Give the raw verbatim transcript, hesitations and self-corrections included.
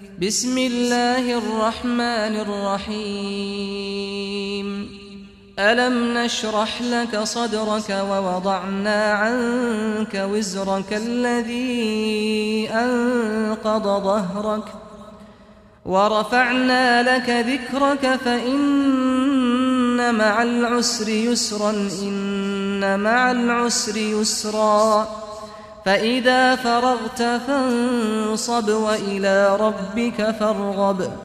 بسم الله الرحمن الرحيم ألم نشرح لك صدرك ووضعنا عنك وزرك الذي أنقض ظهرك ورفعنا لك ذكرك فإن مع العسر يسرا إن مع العسر يسرا فإذا فرغت فانصب وإلى ربك فارغب